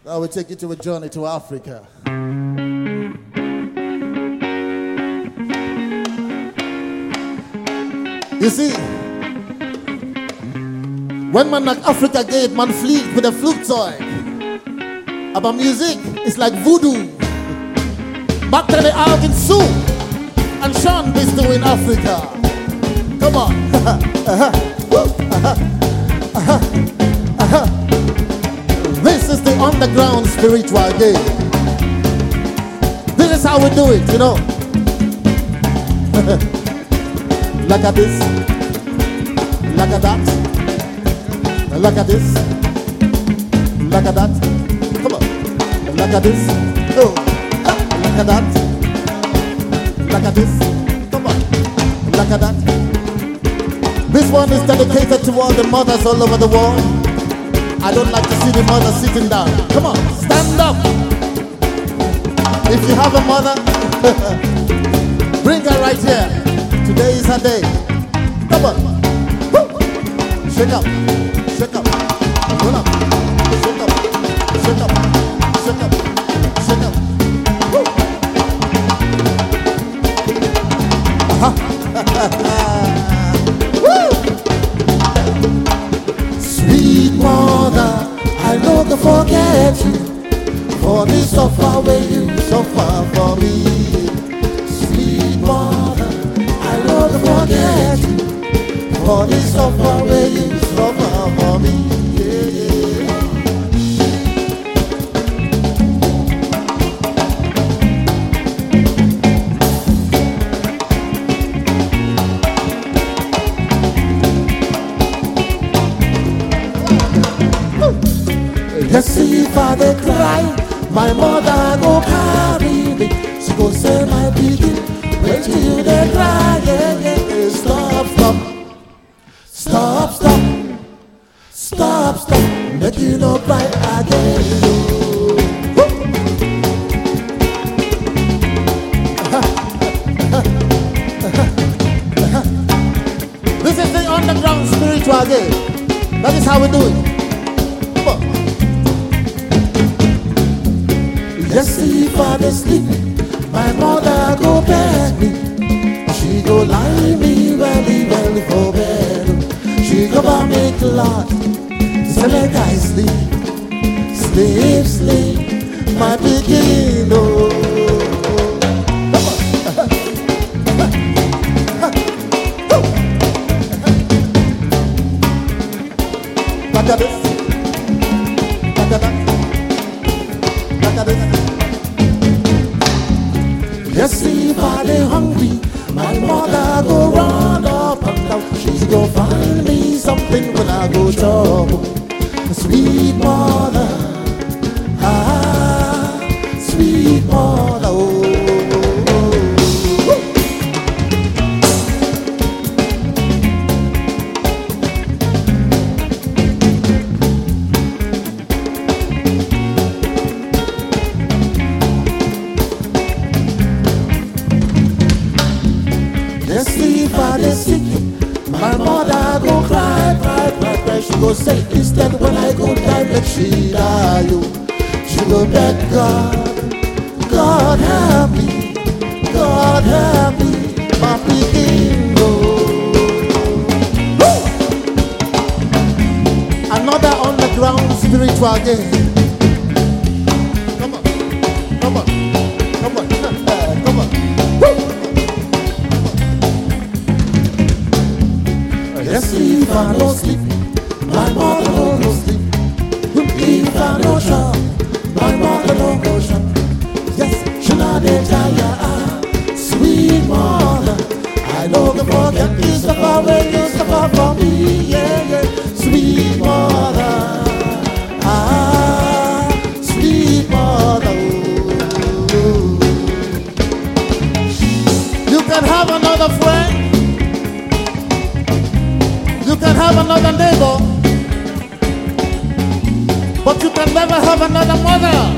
I will take you to a journey to Africa. You see, when man like Africa gate, man fleet with a flute toy. About music, it's like voodoo. Back to the Alvin Sue and Sean Bisto in Africa. Come on. This is the underground spiritual game. This is how we do it, you know. Look at this. Look at that. Look at this. Look at that. Come on. Look at this. Oh. Look at that. Look at this. Come on. Look at that. This one is dedicated to all the mothers all over the world. I don't like to see the mother sitting down. Come on, stand up. If you have a mother, bring her right here. Today is her day. Come on. Woo. Shake up. Shake up. Hold up. Shake up. Shake up. Shake up. Shake up. Woo. Woo. Sweet mother, I know to forget you. For the suffer where you suffer for me. Sweet mother, I know to forget you. For the suffer where you suffer for me. Yes, see father cry, my mother go carry me. She go say my baby, wait till you they cry, yeah, yeah. Stop, stop, stop, stop, stop, stop, make you no cry again. This is the underground spiritual game. That is how we do it. Come on. Yes, see father sleep, my mother go bed me. She go lie me welly for bed. She go buy me cloth, so like I sleep, sleep, sleep, my pikin, oh. Look at this. Look at that. Look at this. Yes, see, body hungry. My mother go run up and down. She go find me something when I go trouble. Sweet mother, ah, sweet mother, oh. My mother go cry, cry, cry, cry. She go say instead when I go die, let she die. You. She go beg God, God help me, God help me, my pikin, oh. Another underground spiritual game. Come on, come on, come on, come on. Yes, if I don't sleep, my mother don't go sleep. If I don't shop, my mother don't go shop. Yes, she not dey tire, sweet mother. I don't forget this about when you suffer for me, yeah, yeah. Sweet mother, ah, sweet mother. Oh. You can have another friend. You can have another neighbor, but you can never have another mother.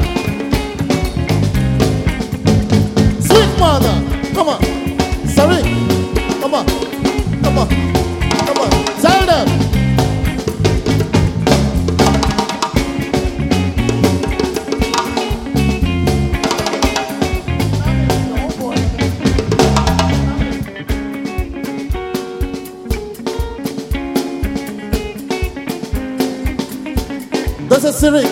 Sweet mother, come on. Sorry, come on, come on, come on. Tell them. Where's the Siri?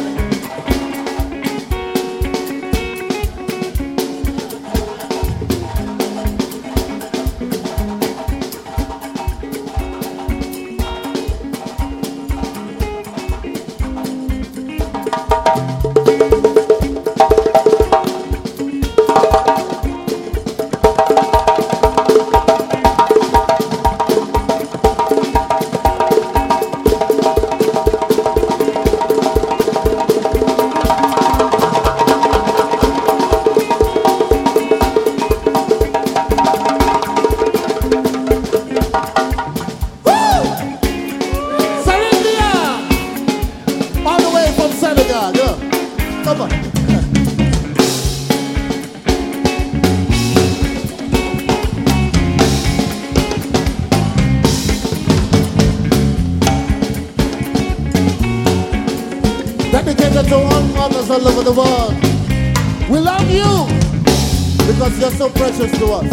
Dedicated to all mothers all over the world. We love you because you're so precious to us.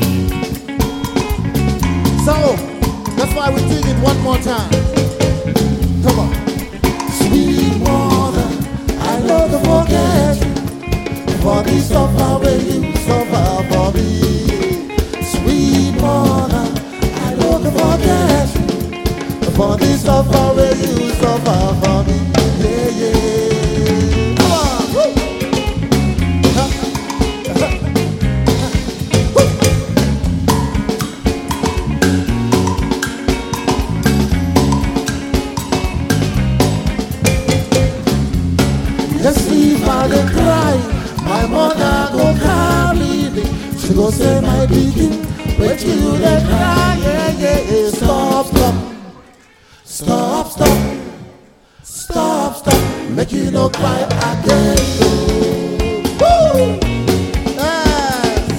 So, that's why we sing it one more time. Come on. Sweet mother, I never forget you for the suffer when you suffer for me. Sweet mother, I never forget you for the suffer when you suffer for me. Yeah, yeah. Come on. Woo. Yes, if I dey cry, my mother go carry me. She go say, my pikin, wait till you dey cry. Yeah, yeah, yeah. Stop, stop. Stop, stop. Stop, stop, make you no cry again. Woo! Yes.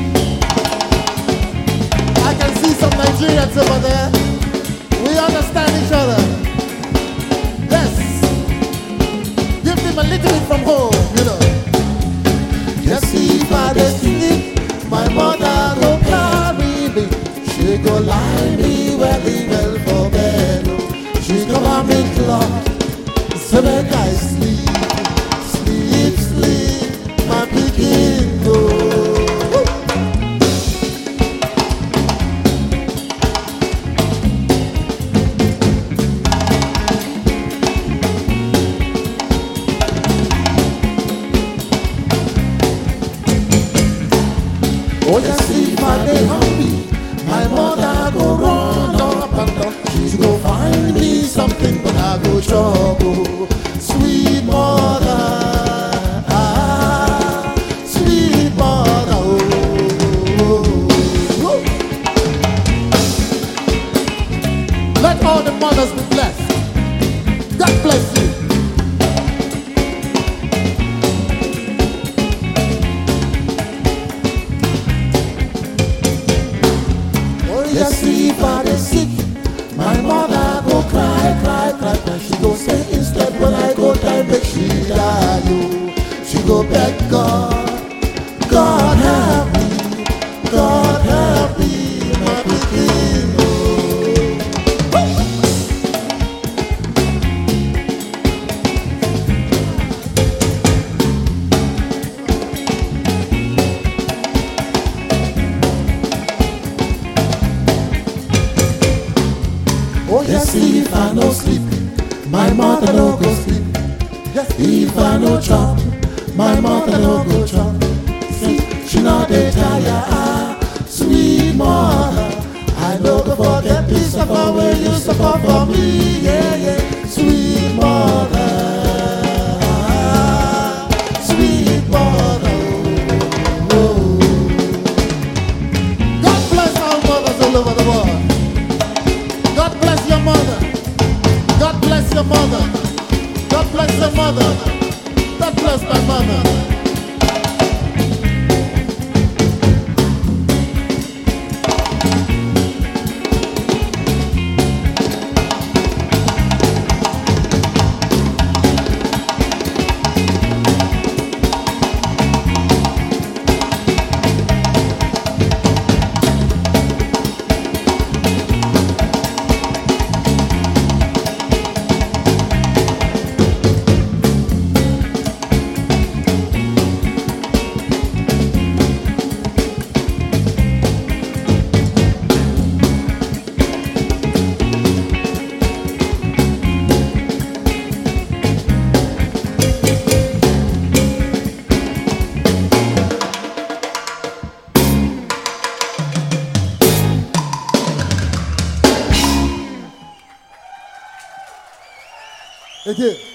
I can see some Nigerians over there. We understand each other. Yes. Give them a little bit from home, you know. Yes, if I dey sleep, my mother go carry me. She go lie me well for bed. She go have me clock. So make I sleep, sleep, sleep, my pikin go. Oh, just see my day hungry, my mother go run up and down. She go find me something, but I go trouble. Sweet mother, sweet mother, oh. Let all the mothers be blessed. God bless you. Oh, yes, if I dey sick, my mother go cry, cry, cry, cry. She go say instead when I go die, make she die, oh. She go beg God, God help me, God help me, my pikin, oh. Oh, yes, if I no sleep, my mother no go sleep. Yes, if I no chop, my mother no go chop. See, she not dey tire, sweet mother. I no go forget the suffer when you suffer for me. Yeah, yeah, sweet mother, sweet mother. Oh. God bless all mothers all over the world. God bless your mother. God bless your mother. God bless your mother. God bless my mother. Again.